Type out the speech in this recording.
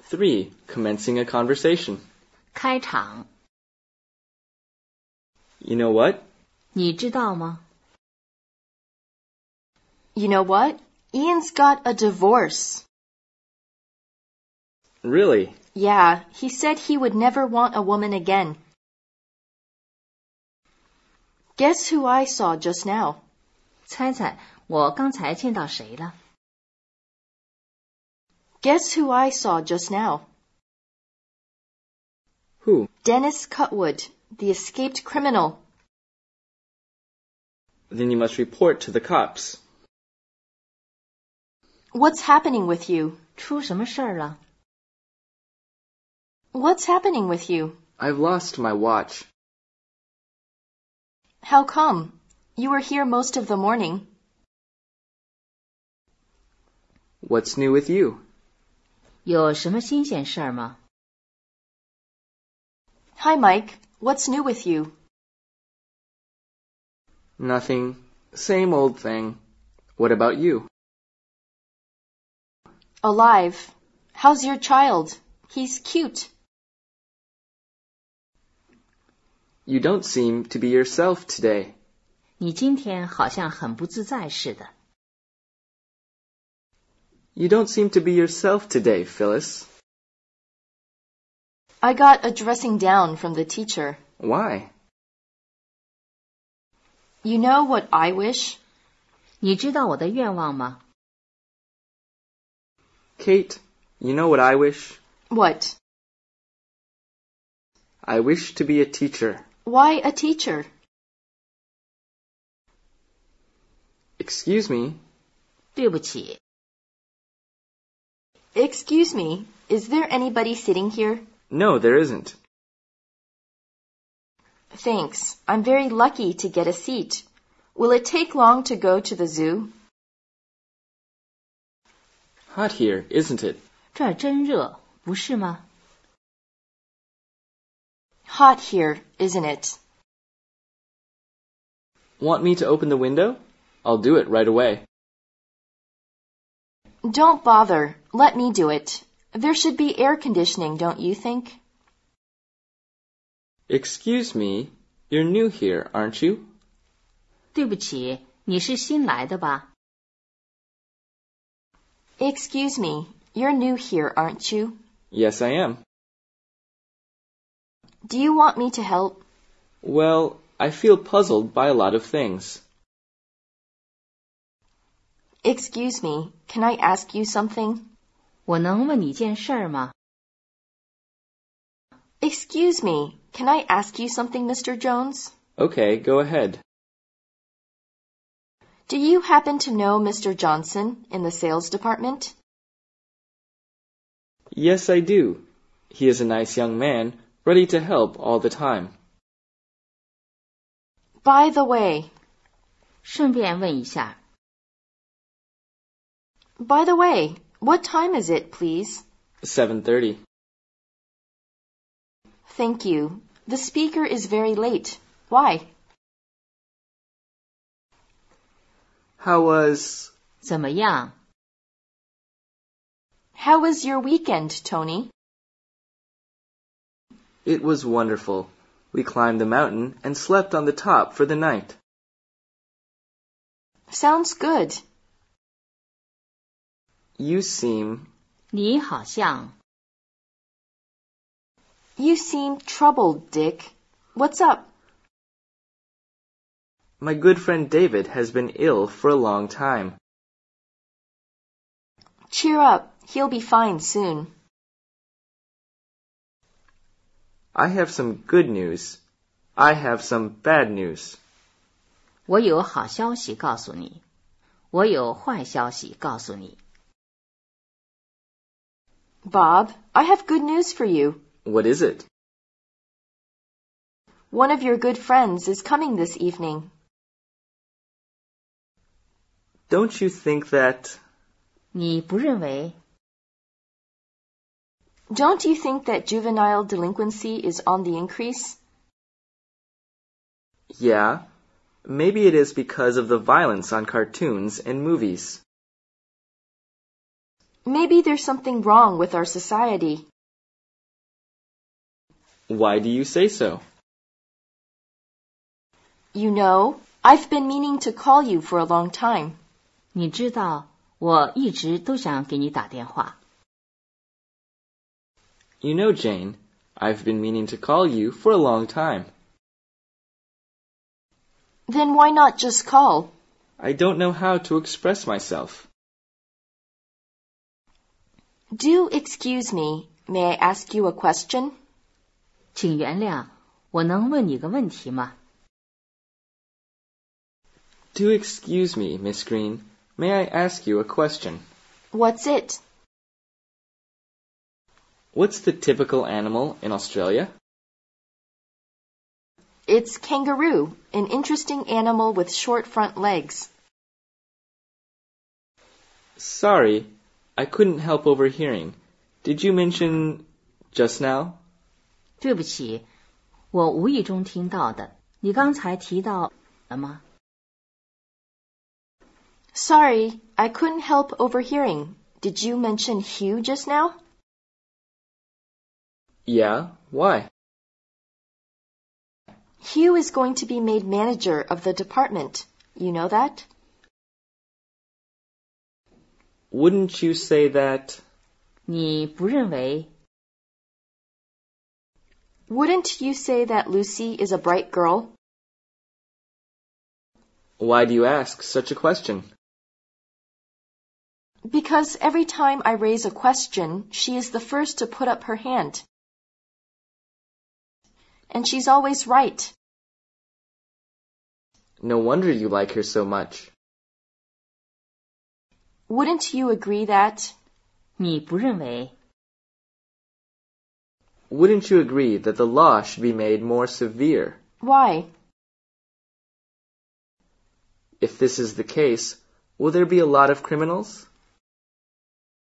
3. Commencing a conversation. 开场。 You know what? 你知道吗？ You know what? Ian's got a divorce. Really? Yeah, he said he would never want a woman again. Guess who I saw just now? 猜猜我刚才见到谁了？ Guess who I saw just now? Who? Dennis Cutwood, the escaped criminal. Then you must report to the cops. What's happening with you? 出什么事儿了？ What's happening with you? I've lost my watch. How come? You were here most of the morning. What's new with you? 有什么新鲜事儿吗？ Hi, Mike. What's new with you? Nothing. Same old thing. What about you? Alive. How's your child? He's cute. You don't seem to be yourself today. 你今天好像很不自在似的。 You don't seem to be yourself today, Phyllis. I got a dressing down from the teacher. Why? You know what I wish? 你知道我的愿望吗？ Kate, you know what I wish? What? I wish to be a teacher. Why a teacher? Excuse me. 对不起， Excuse me, is there anybody sitting here? No, there isn't. Thanks. I'm very lucky to get a seat. Will it take long to go to the zoo? Hot here, isn't it? 这儿真热，不是吗？ Hot here, isn't it? Want me to open the window? I'll do it right away. Don't bother. Let me do it. There should be air conditioning, don't you think? Excuse me, you're new here, aren't you? 对不起，你是新来的吧？ Excuse me, you're new here, aren't you? Yes, I am. Do you want me to help? Well, I feel puzzled by a lot of things. Excuse me, can I ask you something? 我能问你件事儿吗？ Excuse me, can I ask you something, Mr. Jones? Okay, go ahead. Do you happen to know Mr. Johnson in the sales department? Yes, I do. He is a nice young man, ready to help all the time. By the way, 顺便问一下， by the way, what time is it, please? 7:30. Thank you. The speaker is very late. Why? How was... 怎么样？ How was your weekend, Tony? It was wonderful. We climbed the mountain and slept on the top for the night. Sounds good. You seem... 你好像 You seem troubled, Dick. What's up? My good friend David has been ill for a long time. Cheer up. He'll be fine soon. I have some good news. I have some bad news. 我有好消息告诉你，我有坏消息告诉你。 Bob, I have good news for you. What is it? One of your good friends is coming this evening. Don't you think that... 你不认为 Don't you think that juvenile delinquency is on the increase? Yeah, maybe it is because of the violence on cartoons and movies. Maybe there's something wrong with our society. Why do you say so? You know, I've been meaning to call you for a long time. 你知道，我一直都想给你打电话。 You know, Jane, I've been meaning to call you for a long time. Then why not just call? I don't know how to express myself. Do excuse me. May I ask you a question? 请原谅，我能问你个问题吗？ Do excuse me, Miss Green. May I ask you a question? What's it? What's the typical animal in Australia? It's kangaroo, an interesting animal with short front legs. Sorry, I couldn't help overhearing. Did you mention just now? 对不起，我无意中听到的。你刚才提到了吗？ Sorry, I couldn't help overhearing. Did you mention Hugh just now? Yeah, why? Hugh is going to be made manager of the department. You know that? Wouldn't you say that? 你不认为 Wouldn't you say that Lucy is a bright girl? Why do you ask such a question? Because every time I raise a question, she is the first to put up her hand. And she's always right. No wonder you like her so much. Wouldn't you agree that? 你不认为 Wouldn't you agree that the law should be made more severe? Why? If this is the case, will there be a lot of criminals?